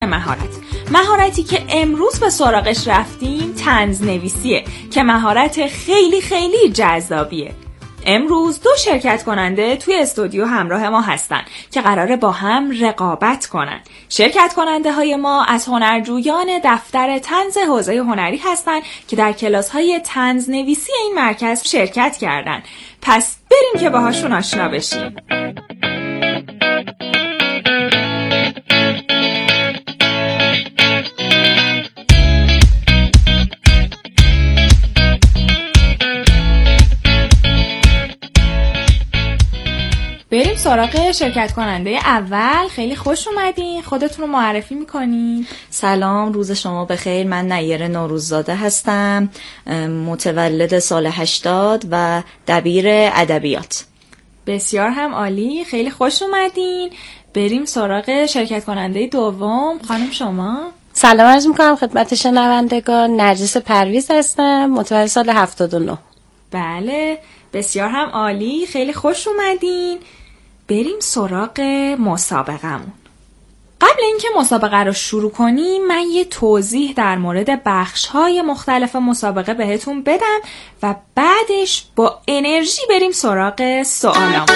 مهارتی که امروز به سراغش رفتیم طنزنویسیه که مهارت خیلی خیلی جذابیه. امروز 2 شرکت کننده توی استودیو همراه ما هستن که قراره با هم رقابت کنن. شرکت کننده های ما از هنرجویان دفتر طنز حوزه هنری هستن که در کلاس های طنزنویسی این مرکز شرکت کردن. پس بریم که باهاشون آشنا بشیم. بریم سراغ شرکت کننده اول. خیلی خوش اومدین. خودتون رو معرفی میکنین؟ سلام، روز شما بخیر. من نیر نوروززاده هستم، متولد سال 80 و دبیر ادبیات. بسیار هم عالی، خیلی خوش اومدین. بریم سراغ شرکت کننده دوم. خانم شما؟ سلام عرض میکنم خدمت شنوندگان. نرجس پرویز هستم، متولد سال 79. بله، بسیار هم عالی، خیلی خوش اومدین. بریم سراغ مسابقمون. قبل اینکه مسابقه رو شروع کنیم من یه توضیح در مورد بخش‌های مختلف مسابقه بهتون بدم و بعدش با انرژی بریم سراغ سوالامون.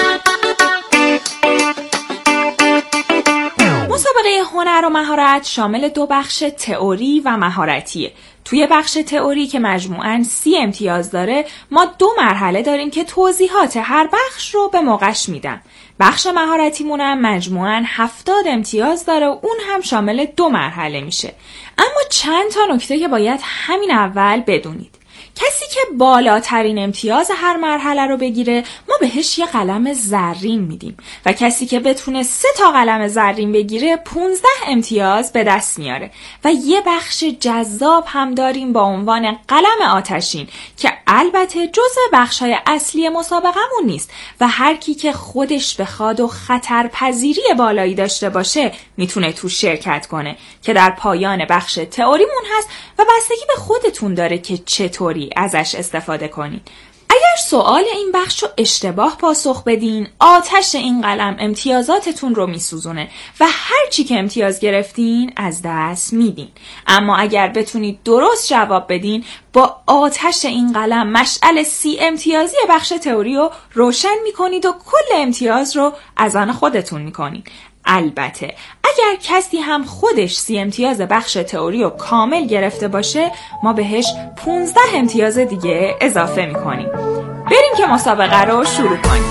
مسابقه هنر و مهارت شامل 2 بخش تئوری و مهارتیه. توی بخش تئوری که مجموعاً 30 امتیاز داره، ما 2 مرحله داریم که توضیحات هر بخش رو به موقعش میدم. بخش مهارتیمونم مجموعاً 70 امتیاز داره و اون هم شامل 2 مرحله میشه. اما چند تا نکته که باید همین اول بدونید. کسی که بالاترین امتیاز هر مرحله رو بگیره ما بهش یه قلم زرین میدیم و کسی که بتونه 3 تا قلم زرین بگیره 15 امتیاز به دست میاره. و یه بخش جذاب هم داریم با عنوان قلم آتشین که البته جزء بخش‌های اصلی مسابقمون نیست و هر کی که خودش بخواد و خطرپذیری بالایی داشته باشه میتونه تو شرکت کنه که در پایان بخش تئوریمون هست و بستگی به خودتون داره که چطوری ازش استفاده کنین. اگر سوال این بخش رو اشتباه پاسخ بدین، آتش این قلم امتیازاتتون رو میسوزونه و هر چی که امتیاز گرفتین از دست میدین. اما اگر بتونید درست جواب بدین، با آتش این قلم مشعل 30 امتیازی بخش تئوری رو روشن میکنید و کل امتیاز رو از آن خودتون میکنید. البته اگر کسی هم خودش 30 امتیاز بخش تئوری رو کامل گرفته باشه، ما بهش 15 امتیاز دیگه اضافه میکنیم. بریم که مسابقه رو شروع کنیم.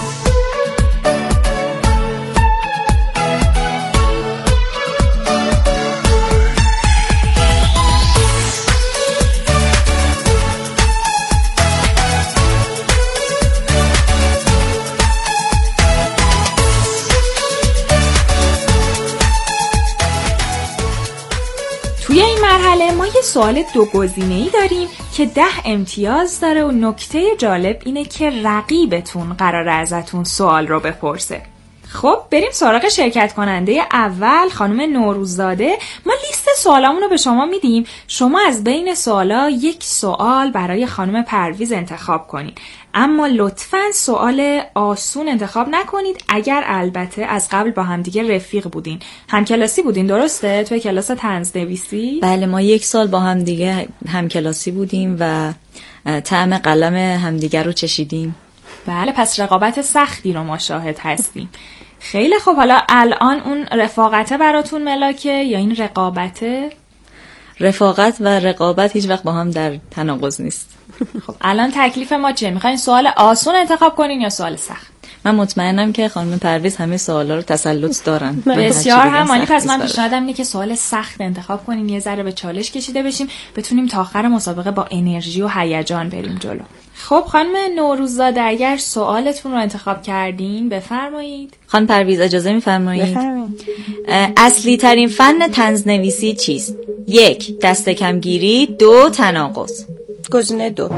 توی این مرحله ما یه سوال 2 گزینه‌ای داریم که 10 امتیاز داره و نکته جالب اینه که رقیبتون قراره ازتون سوال رو بپرسه. خب بریم سراغ شرکت کننده اول، خانم نوروززاده. ما لیست سوالامون رو به شما میدیم. شما از بین سوالا 1 سوال برای خانم پرویز انتخاب کنید. اما لطفاً سوال آسون انتخاب نکنید اگر البته از قبل با همدیگه رفیق بودین. همکلاسی بودین، درسته؟ توی کلاس طنزنویسی؟ بله، ما 1 سال با همدیگه همکلاسی بودیم و طعم قلم همدیگه رو چشیدیم. بله، پس رقابت سختی رو ما شاهد هستیم. خیلی خوب، حالا الان اون رفاقته براتون ملاکه یا این رقابته؟ رفاقت و رقابت هیچ وقت با هم در تناقض نیست. خب الان تکلیف ما چیه؟ میخواین سوال آسون انتخاب کنین یا سوال سخت؟ من مطمئنم که خانم پرویز همه سوالا رو تسلط دارن. بسیار هم عالی. پس من پیشنهادم اینه که سوال سخت انتخاب کنین، یه ذره به چالش کشیده بشیم، بتونیم تا آخر مسابقه با انرژی و هیجان بریم جلو. خب خانم نوروززاده، اگر سوالتون رو انتخاب کردین بفرمایید. خانم پرویز اجازه می‌فرمایید؟ بفرمایید. اصلی ترین فن طنزنویسی چیست؟ 1 دست کمگیری، 2 تناقض. گزینه 2.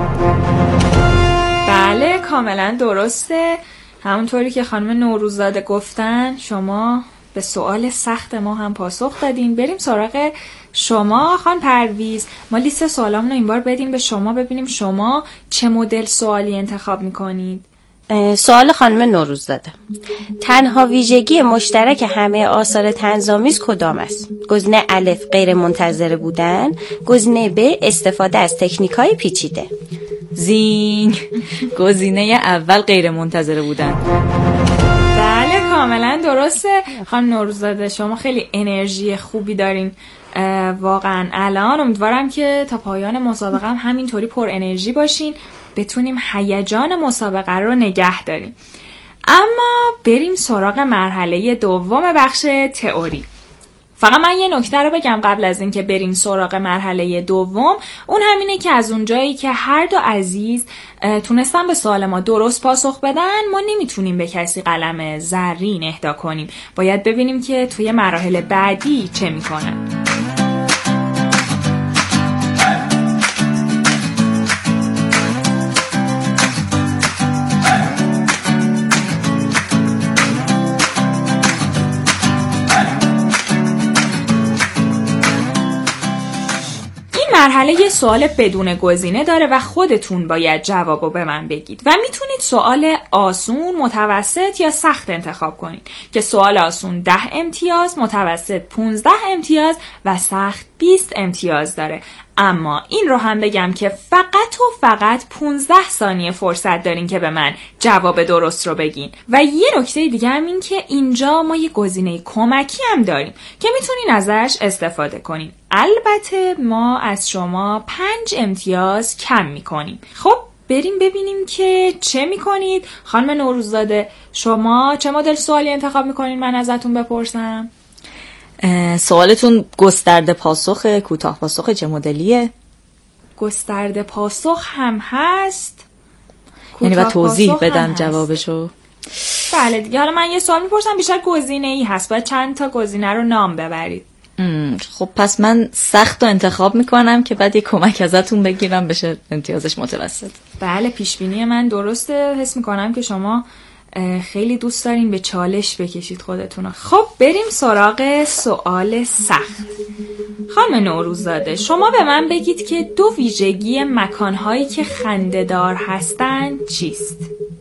بله، کاملا درسته. همونطوری که خانم نوروززاده گفتن شما به سوال سخت ما هم پاسخ دادین. بریم سراغ شما خانم پرویز. ما لیست سوالامون رو این بار بدیم به شما، ببینیم شما چه مدل سوالی انتخاب میکنید. سوال خانم نوروززاده: تنها ویژگی مشترک همه آثار طنزآمیز کدام است؟ گزینه الف غیر منتظره بودن، گزینه ب استفاده از تکنیک‌های پیچیده. زینگ. گزینه اول غیر منتظره بودن. بله کاملا درسته خانم نوروززاده، شما خیلی انرژی خوبی دارین واقعا. الان امیدوارم که تا پایان مسابقه هم همینطوری پر انرژی باشین، بتونیم هیجان مسابقه رو نگه داریم. اما بریم سراغ مرحله دوم بخش تئوری. فقط من یه نکته رو بگم قبل از اینکه بریم سراغ مرحله دوم، اون همینه که از اونجایی که هر دو عزیز تونستن به سوال ما درست پاسخ بدن، ما نمیتونیم به کسی قلم زرین اهدا کنیم. باید ببینیم که توی مراحل بعدی چه میکنن. مرحله یه سوال بدون گزینه داره و خودتون باید جوابو به من بگید و میتونید سوال آسون، متوسط یا سخت انتخاب کنید که سوال آسون 10 امتیاز، متوسط 15 امتیاز و سخت 20 امتیاز داره. اما این رو هم بگم که فقط 15 ثانیه فرصت دارین که به من جواب درست رو بگین. و یه نکته دیگه هم این که اینجا ما یه گزینه کمکی هم داریم که میتونین ازش استفاده کنین. البته ما از شما 5 امتیاز کم میکنیم. خب بریم ببینیم که چه میکنید. خانم نوروززاده، شما چه مدل سوالی انتخاب میکنین من ازتون بپرسم؟ سوالتون گسترده پاسخ، کوتاه پاسخ، چه مدلیه؟ گسترده پاسخ هم هست، یعنی باید توضیح بدم جوابشو؟ بله دیگه. حالا من یه سوال میپرسم، بیشتر گزینه‌ای هست، باید چند تا گزینه رو نام ببرید. خب پس من سخت رو انتخاب میکنم که بعد یه کمک ازتون بگیرم بشه امتیازش متوسط. بله پیشبینی من درسته، حس میکنم که شما خیلی دوست دارین به چالش بکشید خودتون. خب بریم سراغ سوال سخت. خانم نوروززاده، شما به من بگید که 2 ویژگی مکانهایی که خنده‌دار هستن چیست؟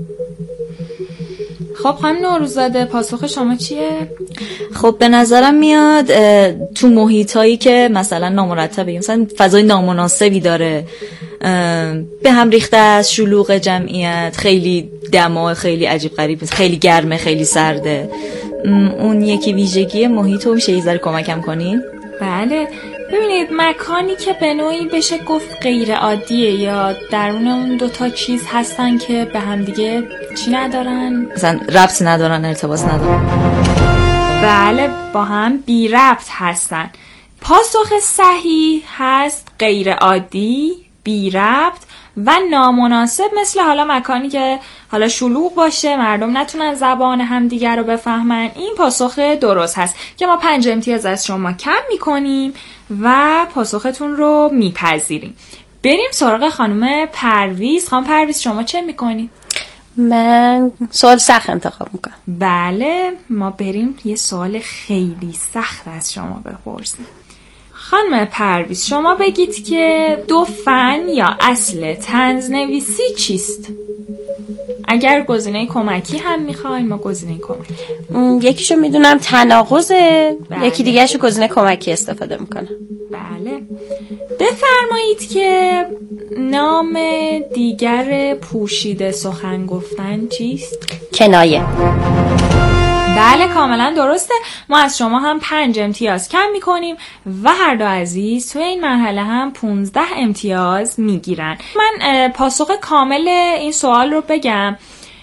خب خانم نوروززاده پاسخ شما چیه؟ خب به نظرم میاد تو محیطایی که مثلا نامرتبه، مثلا فضای نامناسبی داره، به هم ریخته از شلوغ جمعیت، خیلی دما، خیلی عجیب غریب، خیلی گرمه، خیلی سرده. اون یکی ویژگی محیط رو میشه یه ذره کمکم کنین؟ بله ببینید، مکانی که به نوعی بشه گفت غیر عادیه یا درون اون 2 تا چیز هستن که به هم دیگه چی ندارن؟ مثلا ربط ندارن، ارتباط ندارن. بله با هم بی ربط هستن. پاسخ صحیح هست غیر عادی، بی ربط و نامناسب. مثل حالا مکانی که حالا شلوغ باشه، مردم نتونن زبان همدیگر رو بفهمن. این پاسخ درست هست که ما 5 امتیاز از شما کم میکنیم و پاسختون رو میپذیریم. بریم سراغ خانم پرویز. خانم پرویز شما چه میکنید؟ من سوال سخت انتخاب میکنم. بله ما بریم یه سوال خیلی سخت از شما بپرسیم. خانم پرویز شما بگید که 2 فن یا اصل طنزنویسی چیست؟ اگر گزینه کمکی هم میخواین ما گزینه کمکی. یکیشو میدونم تناقضه، یکی دیگهشو گزینه کمکی استفاده میکنم. بله بفرمایید که نام دیگر پوشیده سخن گفتن چیست؟ کنایه. بله کاملا درسته. ما از شما هم 5 امتیاز کم میکنیم و هر دو عزیز توی این مرحله هم 15 امتیاز میگیرن. من پاسخ کامل این سوال رو بگم.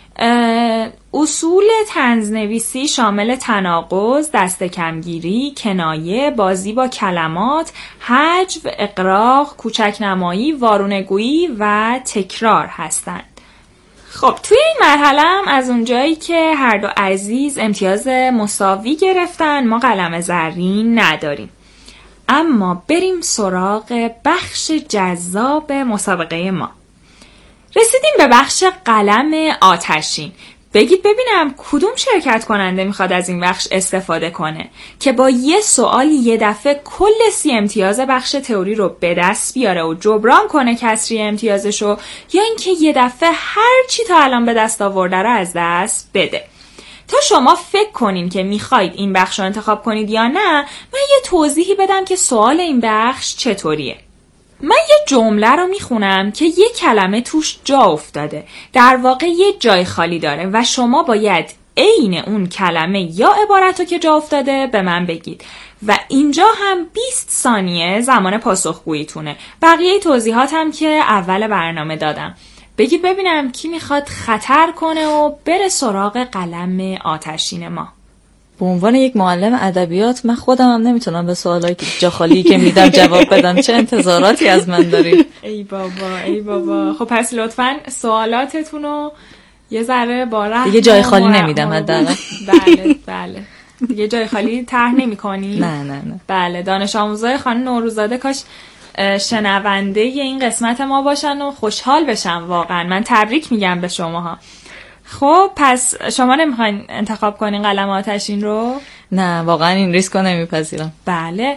اصول طنزنویسی شامل تناقض، دست کمگیری، کنایه، بازی با کلمات، حجو، اغراق، کوچک نمایی، وارونگویی و تکرار هستند. خب توی این مرحله هم از اونجایی که هر دو عزیز امتیاز مساوی گرفتن ما قلم زرین نداریم. اما بریم سراغ بخش جذاب مسابقه ما. رسیدیم به بخش قلم آتشین. بگید ببینم کدوم شرکت کننده میخواد از این بخش استفاده کنه که با یه سوال یه دفعه کل 30 امتیاز بخش تئوری رو به دست بیاره و جبران کنه کسری امتیازشو، یا اینکه یه دفعه هر چی تا الان به دست آورده رو از دست بده. تا شما فکر کنین که میخواید این بخش رو انتخاب کنید یا نه، من یه توضیحی بدم که سوال این بخش چطوریه. من یه جمله رو میخونم که یه کلمه توش جا افتاده، در واقع یه جای خالی داره و شما باید عین اون کلمه یا عبارت رو که جا افتاده به من بگید و اینجا هم 20 ثانیه زمان پاسخگوییتونه. بقیه توضیحات هم که اول برنامه دادم. بگید ببینم کی میخواد خطر کنه و بره سراغ قلم آتشین ما. به عنوان یک معلم ادبیات من خودم هم نمیتونم به سوالایی که جا خالی که میدم جواب بدم. چه انتظاراتی از من دارید؟ ای بابا. خب پس لطفاً سوالاتتون رو یه ذره با رحم دیگه جای خالی نمیدم حداقل. بله. دیگه جای خالی طرح نمی‌کنی؟ نه. بله، دانش آموزای خانم نوروزاده کاش شنونده این قسمت ما باشن و خوشحال بشن. واقعا من تبریک میگم به شماها. خب پس شما نمیخواین انتخاب کنین قلم آتشین رو؟ نه واقعا این ریسک رو نمیپذیرم. بله.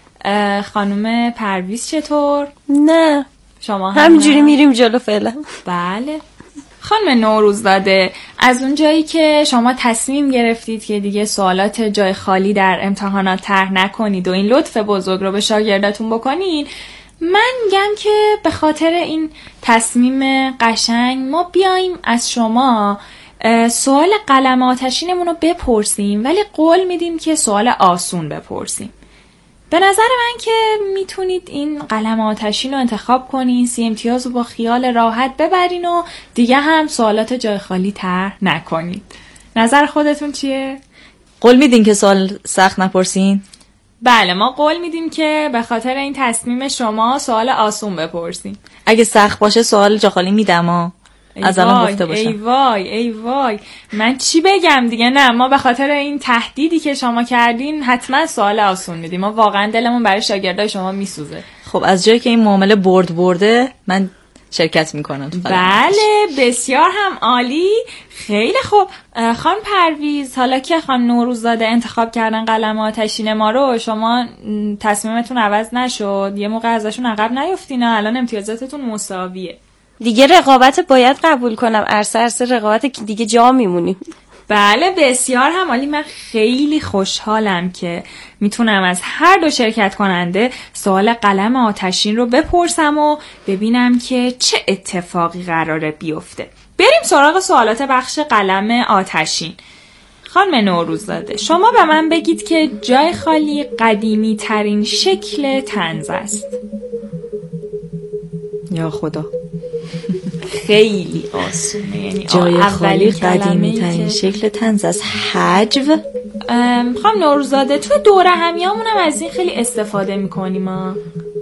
خانم پرویز چطور؟ نه شما همینجوری میریم جلو فعلا. بله. خانم نوروزاده، از اون جایی که شما تصمیم گرفتید که دیگه سوالات جای خالی در امتحانات طرح نکنید و این لطف بزرگ رو به شاگرداتون بکنین، من میگم که به خاطر این تصمیم قشنگ ما بیایم از شما سوال قلم آتشینمون رو بپرسیم، ولی قول میدیم که سوال آسون بپرسیم. به نظر من که میتونید این قلم آتشین رو انتخاب کنین، 30 امتیاز رو با خیال راحت ببرین و دیگه هم سوالات جای خالی طرح نکنید. نظر خودتون چیه؟ قول میدین که سوال سخت نپرسین؟ بله، ما قول میدیم که به خاطر این تصمیم شما سوال آسون بپرسیم. اگه سخت باشه سوال جا خالی میدم از الان گفته باشم. ای وای من چی بگم دیگه. نه، ما به خاطر این تهدیدی که شما کردین حتما سوال آسون میدیم. ما واقعا دلمون برای شاگردای شما میسوزه. خب از جایی که این معامله برده من شرکت میکنم. بله بسیار هم عالی. خیلی خوب خانم پرویز، حالا که خانم نوروزاده انتخاب کردن قلم آتشین ما رو، شما تصمیمتون عوض نشد؟ یه موقع ازشون عقب نیفتین؟ الان امتیازاتتون مساویه. دیگه رقابت باید قبول کنم. عرصه رقابت که دیگه جا میمونیم. بله بسیار هم عالی. من خیلی خوشحالم که میتونم از هر دو شرکت کننده سوال قلم آتشین رو بپرسم و ببینم که چه اتفاقی قراره بیفته. بریم سراغ سوالات بخش قلم آتشین. خانم نوروزاده، شما به من بگید که جای خالی قدیمی ترین شکل طنز است. یا خدا، خیلی آسونه. یعنی جای خالی قدیمی ترین شکل طنز است. حجو. خانم نوروزاده، تو دوره همیامون هم از این خیلی استفاده میکنیم ما.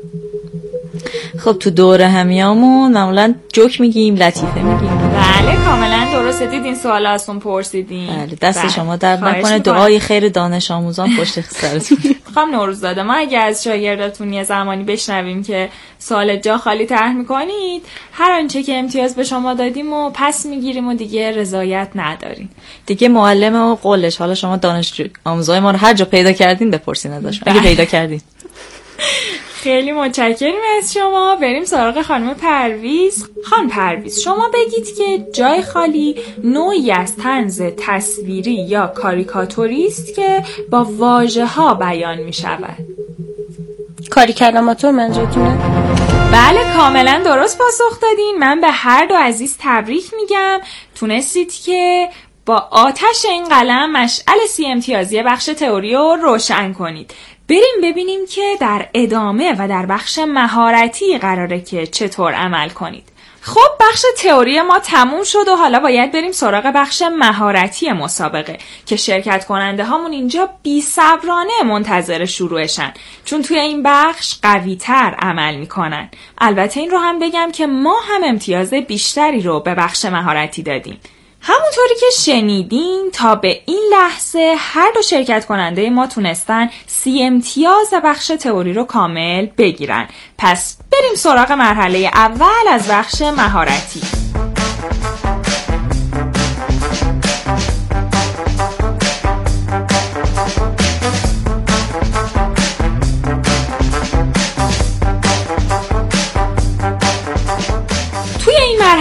خب تو دوره همیامون معمولا جوک میگیم، لطیفه میگیم. بله کاملا درسته. دیدین سوال آسون پرسیدین. بله دست شما درد نکنه. دعای خیر دانش آموزان پشت سرتون. خانم نوروزاده، ما اگه از شاگرداتون یه زمانی بشنویم که سوال جا خالی طرح میکنید، هر آنچه که امتیاز به شما دادیم و پس میگیریم و دیگه رضایت نداریم. دیگه معلم و قولش. حالا شما دانش آموزای ما رو هر جا پیدا کردین بپرسین ازشون اگه پیدا کردین. خیلی متشکریم از شما. بریم سراغ خانم پرویز. خانم پرویز، شما بگید که جای خالی نوعی از طنز تصویری یا کاریکاتوری است که با واژه‌ها بیان می شود. کاریکاتور منظورتونه؟ بله کاملا درست پاسخ دادین. من به هر دو عزیز تبریک میگم. تونستید که با آتش این قلم مشعل 30 امتیازی بخش تئوری رو روشن کنید. بریم ببینیم که در ادامه و در بخش مهارتی قراره که چطور عمل کنید. خب بخش تئوری ما تموم شد و حالا باید بریم سراغ بخش مهارتی مسابقه که شرکت کننده هامون اینجا بی‌صبرانه منتظر شروعشن، چون توی این بخش قوی تر عمل میکنن. البته این رو هم بگم که ما هم امتیاز بیشتری رو به بخش مهارتی دادیم. همونطوری که شنیدین تا به این لحظه هر دو شرکت کننده ما تونستن 30 امتیاز بخش تئوری رو کامل بگیرن. پس بریم سراغ مرحله اول از بخش مهارتی.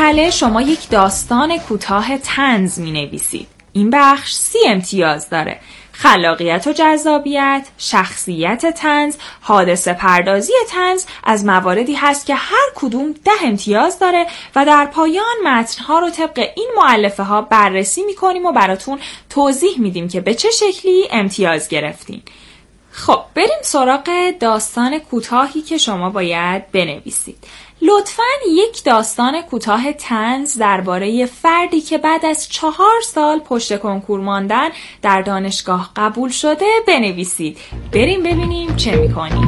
مرحله شما یک داستان کوتاه طنز می‌نویسید. این بخش 30 امتیاز داره. خلاقیت و جذابیت، شخصیت طنز، حادثه پردازی طنز از مواردی هست که هر کدوم 10 امتیاز داره و در پایان متن‌ها رو طبق این مؤلفه ها بررسی می‌کنیم و براتون توضیح میدیم که به چه شکلی امتیاز گرفتین. خب بریم سراغ داستان کوتاهی که شما باید بنویسید. لطفاً یک داستان کوتاه طنز درباره فردی که بعد از 4 سال پشت کنکور ماندن در دانشگاه قبول شده بنویسید. بریم ببینیم چه می‌کنیم.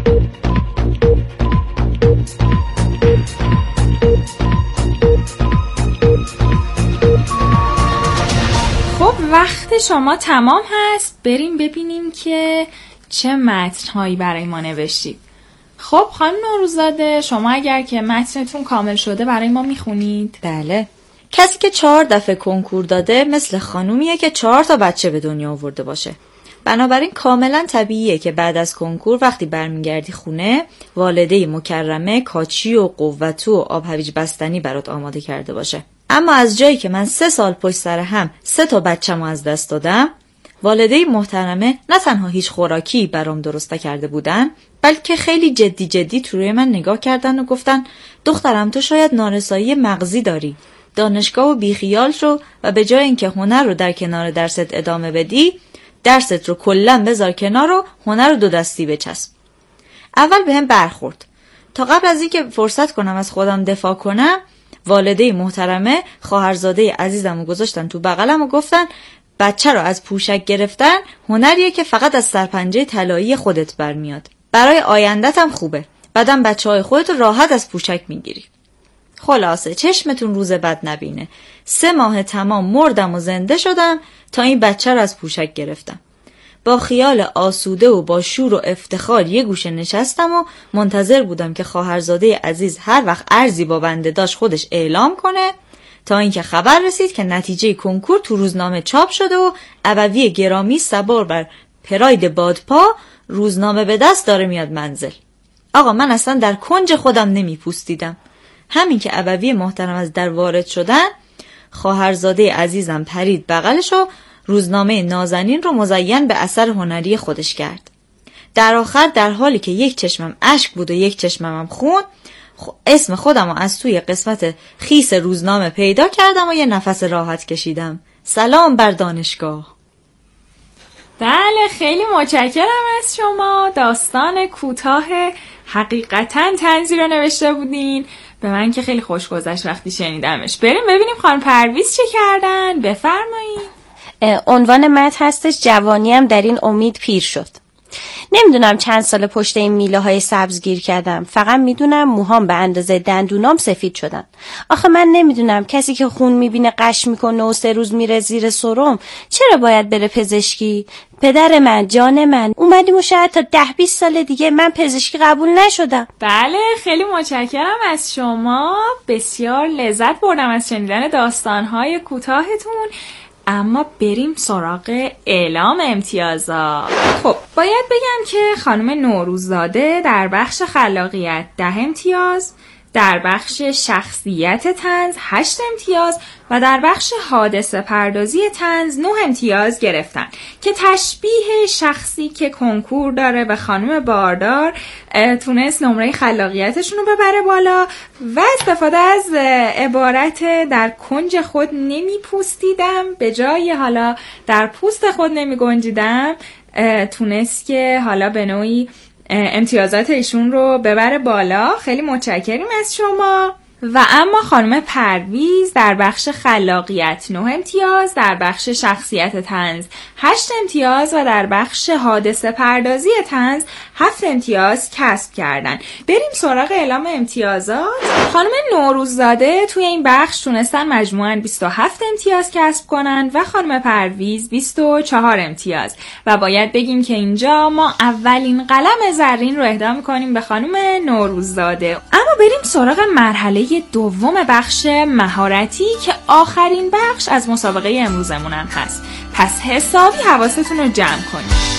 خب وقت شما تمام هست. بریم ببینیم که چه متن‌هایی برای ما نوشتید. خب خانم نوروززاده، شما اگر که متنتون کامل شده برای ما میخونید؟ بله. کسی که 4 دفعه کنکور داده مثل خانومیه که 4 تا بچه به دنیا آورده باشه. بنابراین کاملا طبیعیه که بعد از کنکور وقتی برمیگردی خونه والده مکرمه کاچی و قوتو و آب هویج بستنی برات آماده کرده باشه. اما از جایی که من 3 سال پشت سر هم 3 تا بچه‌مو از دست دادم، والده محترمه نه تنها هیچ خوراکی برام درست کرده بودن، بلکه خیلی جدی تو روی من نگاه کردن و گفتن دخترم تو شاید نارسایی مغزی داری. دانشگاه و بیخیال شو و به جای اینکه هنر رو در کنار درست ادامه بدی، درست رو کلاً بذار کنار و هنر رو 2 دستی بچسب. اول بهم برخورد. تا قبل از اینکه فرصت کنم از خودم دفاع کنم، والده محترمه خواهرزاده عزیزم رو گذاشتن تو بغلم و گفتن بچه رو از پوشک گرفتن هنریه که فقط از سرپنجه طلایی خودت برمیاد. برای آیندت هم خوبه. بعدم بچه‌های خودت راحت از پوشک میگیری. خلاصه چشمتون روز بد نبینه. 3 ماه تمام مردم و زنده شدم تا این بچه رو از پوشک گرفتم. با خیال آسوده و با شور و افتخار یه گوشه نشستم و منتظر بودم که خواهرزاده عزیز هر وقت ارزی با بنده داشت خودش اعلام کنه، تا اینکه خبر رسید که نتیجه کنکور تو روزنامه چاپ شده و ابوی گرامی سوار بر پراید بادپا روزنامه به دست داره میاد منزل. آقا من اصلا در کنج خودم نمیپوستیدم. همین که ابوی محترم از در وارد شدن، خواهرزاده عزیزم پرید بغلش و روزنامه نازنین رو مزین به اثر هنری خودش کرد. در آخر در حالی که یک چشمم اشک بود و یک چشمم خون، اسم خودم رو از توی قسمت خیس روزنامه پیدا کردم و یه نفس راحت کشیدم. سلام بر دانشگاه. بله خیلی متشکرم از شما. داستان کوتاه حقیقتاً طنزی رو نوشته بودین. به من که خیلی خوش گذشت وقتی شنیدمش. بریم ببینیم خانم پرویز چه کردن. بفرمایید. عنوان متن هستش جوانیم در این امید پیر شد. نمیدونم چند سال پشت این میله های سبز گیر کردم. فقط میدونم موهام به اندازه دندونام سفید شدن. آخه من نمیدونم کسی که خون میبینه قش میکنه و 3 روز میره زیر سرم چرا باید بره پزشکی؟ پدر من، جان من، اومدیم و شاید تا 10-20 سال دیگه من پزشکی قبول نشدم. بله خیلی متشکرم از شما. بسیار لذت بردم از شنیدن داستانهای کوتاهتون. اما بریم سراغ اعلام امتیازات. خب باید بگم که خانم نوروززاده در بخش خلاقیت 10 امتیاز، در بخش شخصیت طنز 8 امتیاز و در بخش حادثه پردازی طنز 9 امتیاز گرفتن که تشبیه شخصی که کنکور داره به خانم باردار تونست نمره خلاقیتشون رو ببره بالا و استفاده از عبارت در کنج خود نمی پوستیدم به جای حالا در پوست خود نمی گنجیدم تونست که حالا به نوعی امتیازات ایشون رو ببره بالا. خیلی متشکریم از شما. و اما خانم پرویز در بخش خلاقیت 9 امتیاز، در بخش شخصیت طنز 8 امتیاز و در بخش حادثه پردازی طنز 7 امتیاز کسب کردن. بریم سراغ اعلام امتیازات. خانم نوروززاده توی این بخش تونستن مجموعاً 27 امتیاز کسب کنن و خانم پرویز 24 امتیاز. و باید بگیم که اینجا ما اولین قلم زرین رو اهدا می‌کنیم به خانم نوروززاده. اما بریم سراغ مرحله دوم بخش مهارتی که آخرین بخش از مسابقه امروزمون هم هست. پس حسابی حواستون رو جمع کنید.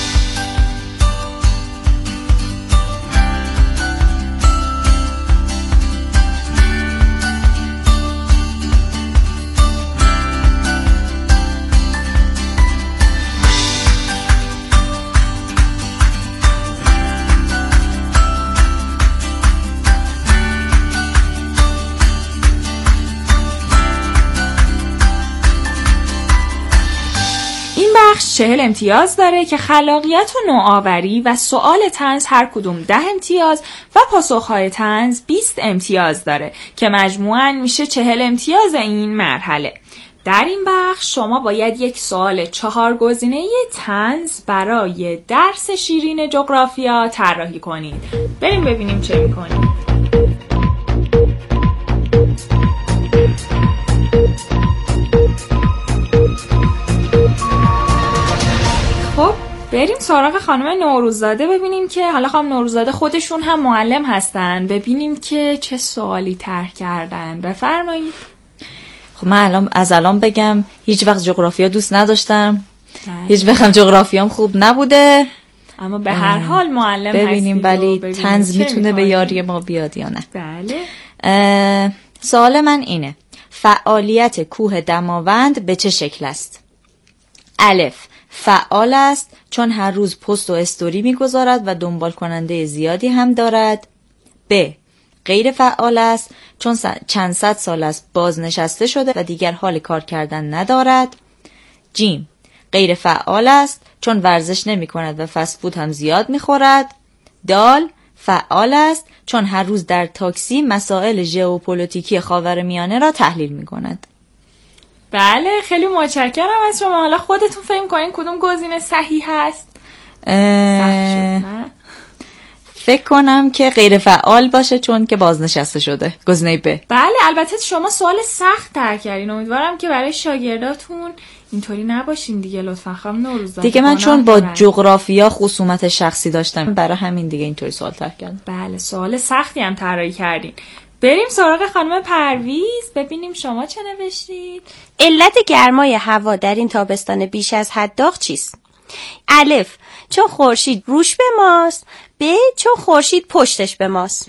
40 امتیاز داره که خلاقیت و نوآوری و سوال طنز هر کدوم 10 امتیاز و پاسخهای طنز 20 امتیاز داره که مجموعاً میشه 40 امتیاز این مرحله. در این بخش شما باید یک سوال 4 گزینه‌ای طنز برای درس شیرین جغرافیا طراحی کنید. بریم ببینیم چه می‌کنید. خب بریم سراغ خانم نوروززاده ببینیم که حالا خانم نوروززاده خودشون هم معلم هستن، ببینیم که چه سوالی طرح کردن. بفرمایید. خب من الان بگم هیچ وقت جغرافیا دوست نداشتم، هیچ وقت هم جغرافیام خوب نبوده، اما به هر حال معلم ببینیم ولی طنز میتونه به یاری ما بیاد یا نه. بله. سوال من اینه: فعالیت کوه دماوند به چه شکل است؟ الف: فعال است چون هر روز پست و استوری میگذارد و دنبال کننده زیادی هم دارد. ب: غیر فعال است چون چند صد سال است بازنشسته شده و دیگر حال کار کردن ندارد. جیم: غیر فعال است چون ورزش نمی کند و فست فود هم زیاد می خورد. دال: فعال است چون هر روز در تاکسی مسائل ژئوپلیتیکی خاورمیانه را تحلیل می کند. بله، خیلی متشکرم از شما. حالا خودتون فهم کنین کدوم گزینه صحیح هست. فکر کنم که غیر فعال باشه چون که بازنشسته شده. گزینه ب. بله، البته شما سوال سخت طرح کردین. امیدوارم که برای شاگرداتون اینطوری نباشین دیگه. لطفاً خانم نوروززاده. دیگه من چون با جغرافیا خصومت شخصی داشتم برای همین دیگه اینطوری سوال طرح کردم. بله، سوال سختی هم طراحی کردین. بریم سراغ خانم پرویز ببینیم شما چه نوشتید. علت گرمای هوا در این تابستان بیش از حد داغ چیست؟ الف: چون خورشید روش به ماست. ب: چون خورشید پشتش به ماست.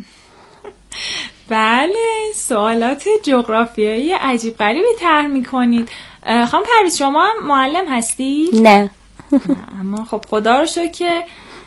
بله، سوالات جغرافیایی عجیب غریبی طرح می‌کنید. خانم پرویز شما هم معلم هستی؟ نه. اما خب خدا رو شکر که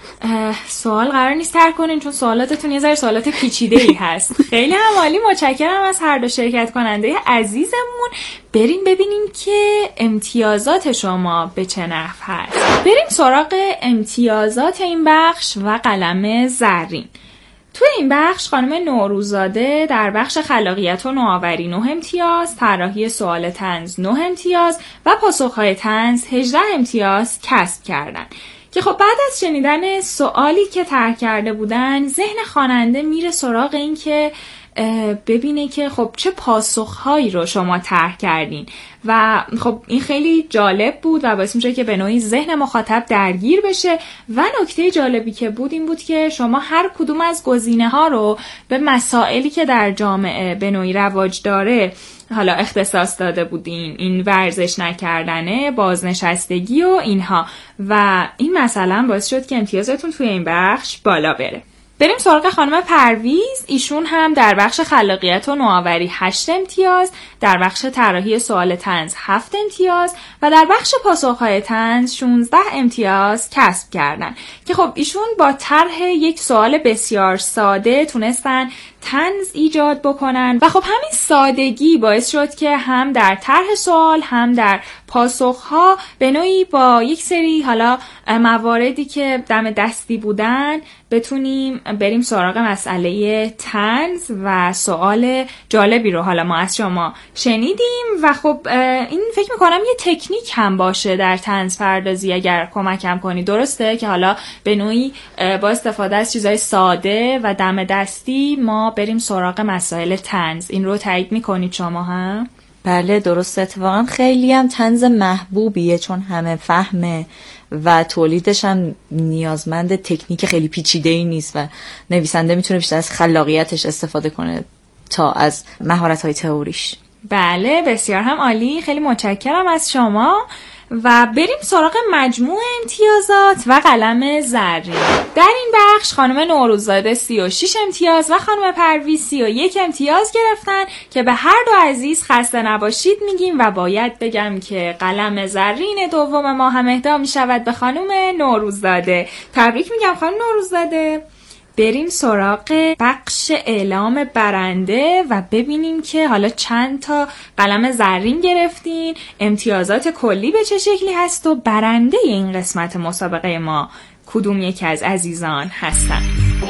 سوال قرار نیست طرح کنین چون سوالاتتون یه ذره سوالات پیچیده‌ای هست. خیلی هم عالی، متشکرم از هر دو شرکت کننده عزیزمون. بریم ببینیم که امتیازات شما به چه نحو هست. بریم سراغ امتیازات این بخش و قلم زرین. توی این بخش خانم نوروززاده در بخش خلاقیت و نوآوری 9 امتیاز، طراحی سوال طنز 9 امتیاز و پاسخهای طنز 18 امتیاز کسب کردن. که خب بعد از شنیدن سوالی که طرح کرده بودن ذهن خواننده میره سراغ این که ببینه که خب چه پاسخهایی رو شما طرح کردین و خب این خیلی جالب بود و باعث میشه که به نوعی ذهن مخاطب درگیر بشه. و نکته جالبی که بود این بود که شما هر کدوم از گزینه‌ها رو به مسائلی که در جامعه به نوعی رواج داره حالا اختصاص داده بودین. این ورزش نکردنه، بازنشستگی و اینها، و این مثلا باعث شد که امتیازتون توی این بخش بالا بره. بریم سراغ خانم پرویز. ایشون هم در بخش خلاقیت و نوآوری 8 امتیاز، در بخش طراحی سوال طنز 7 امتیاز و در بخش پاسخهای طنز 16 امتیاز کسب کردن. که خب ایشون با طرح یک سوال بسیار ساده تونستن طنز ایجاد بکنن و خب همین سادگی باعث شد که هم در طرح سوال هم در پاسخها به نوعی با یک سری حالا مواردی که دم دستی بودن بتونیم بریم سراغ مسئله طنز و سوال جالبی رو حالا ما از شما شنیدیم. و خب این فکر میکنم یه تکنیک هم باشه در طنز پردازی اگر کمکم کنی. درسته که حالا به نوعی با استفاده از چیزای ساده و دم دستی ما بریم سراغ مسائل طنز. این رو تایید میکنید شما هم؟ بله درسته. اتفاقا خیلی هم طنز محبوبیه چون همه فهمه و تولیدش هم نیازمند تکنیک خیلی پیچیده‌ای نیست و نویسنده میتونه بیشتر از خلاقیتش استفاده کنه تا از مهارت‌های تئوریش. بله بسیار هم عالی، خیلی متشکرم از شما. و بریم سراغ مجموع امتیازات و قلم زرین. در این بخش خانم نوروززاده 36 امتیاز و خانم پرویز 31 امتیاز گرفتن که به هر دو عزیز خسته نباشید میگیم و باید بگم که قلم زرین دوم ما هم اهدا میشود به خانم نوروززاده. تبریک میگم خانم نوروززاده. بریم سراغ بخش اعلام برنده و ببینیم که حالا چند تا قلم زرین گرفتین، امتیازات کلی به چه شکلی هست و برنده این قسمت مسابقه ما کدوم یکی از عزیزان هستن.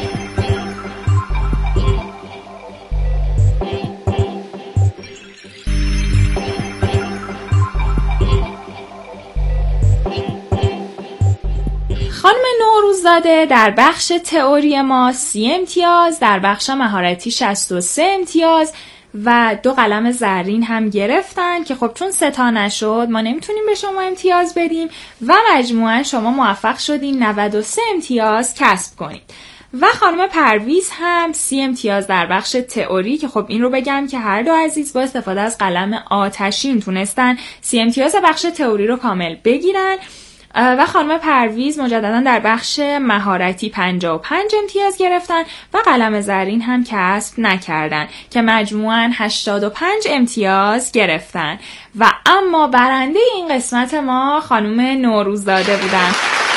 خانم نوروززاده در بخش تئوری ما 30 امتیاز، در بخش مهارتی 63 امتیاز و 2 قلم زرین هم گرفتن که خب چون 3 تا نشد ما نمیتونیم به شما امتیاز بدیم و مجموعاً شما موفق شدین 93 امتیاز کسب کنید. و خانم پرویز هم 30 امتیاز در بخش تئوری که خب این رو بگم که هر دو عزیز با استفاده از قلم آتشین تونستن 30 امتیاز بخش تئوری رو کامل بگیرن و خانم پرویز مجددا در بخش مهارتی 55 امتیاز گرفتن و قلم زرین هم کسب نکردن که مجموعاً 85 امتیاز گرفتن و اما برنده این قسمت ما خانم نوروززاده بودن.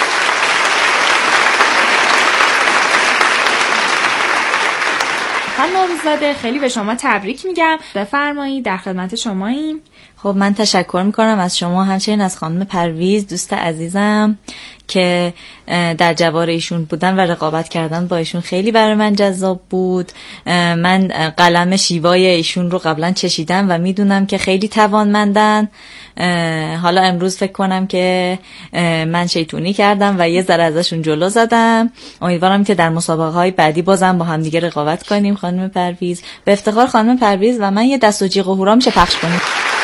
خانم نوروززاده خیلی به شما تبریک میگم، بفرمایید در خدمت شماییم. خب من تشکر میکنم از شما، همچنین از خانم پرویز دوست عزیزم که در جوار ایشون بودن و رقابت کردن با ایشون خیلی برای من جذاب بود. من قلم شیوای ایشون رو قبلا چشیدم و میدونم که خیلی توانمندن. حالا امروز فکر کنم که من شیطونی کردم و یه ذره ازشون جلو زدم. امیدوارم که در مسابقه های بعدی بازم با هم دیگه رقابت کنیم. خانم پرویز، به افتخار خانم پرویز و من یه دست و جیغ و هورا میشه پخش کنیم.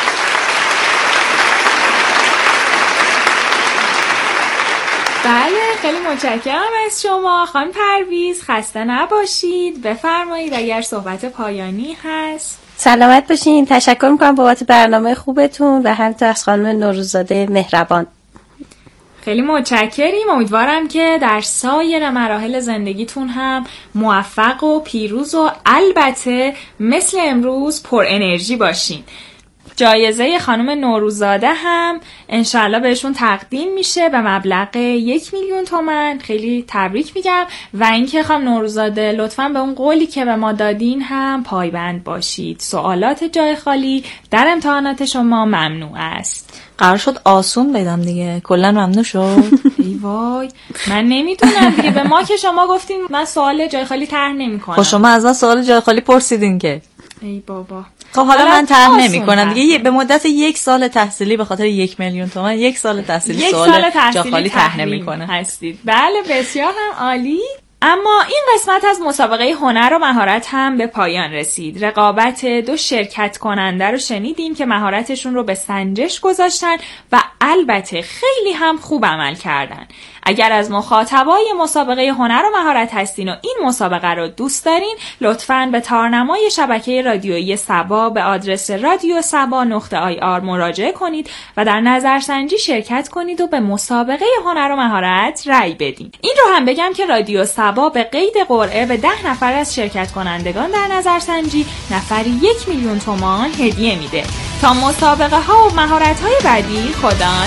بله خیلی متشکرم از شما خانم پرویز، خسته نباشید. بفرمایید اگر صحبت پایانی هست. سلامت باشین. تشکر میکنم بابت برنامه خوبتون و همینطور از خانم نوروززاده مهربان. خیلی متشکریم. امیدوارم که در سایر مراحل زندگیتون هم موفق و پیروز و البته مثل امروز پر انرژی باشین. جایزه خانم نوروززاده هم انشالله بهشون تقدیم میشه به مبلغ 1,000,000 تومان. خیلی تبریک میگم و اینکه خانم نوروززاده لطفاً به اون قولی که به ما دادین هم پایبند باشید. سوالات جای خالی در امتحانات شما ممنوع است. قرار شد آسون بدم دیگه، کلا ممنوع شد. ای وای من نمیتونم دیگه، به ما که شما گفتین من سوال جای خالی طرح نمیکنم. خب شما از من سوال جای خالی پرسیدین که. ای بابا. خب حالا من طرح نمی‌کنم دیگه. به مدت 1 سال تحصیلی به خاطر 1,000,000 تومان 1 سال تحصیلی سوال جای خالی طرح نمی‌کنه. هستید. بله بسیار هم عالی. اما این قسمت از مسابقه هنر و مهارت هم به پایان رسید. رقابت 2 شرکت کننده رو شنیدیم که مهارتشون رو به سنجش گذاشتن و البته خیلی هم خوب عمل کردن. اگر از مخاطبای مسابقه هنر و مهارت هستین و این مسابقه رو دوست دارین، لطفاً به تارنمای شبکه رادیویی سبا به آدرس radiosaba.ir مراجعه کنید و در نظرسنجی شرکت کنید و به مسابقه هنر و مهارت رأی بدین. این رو هم بگم که رادیو سبا به قید قرعه به 10 نفر از شرکت کنندگان در نظرسنجی نفری 1,000,000 تومان هدیه میده. تا مسابقه ها و مهارت های بعدی، خدا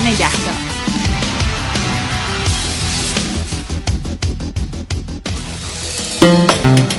نگهدار.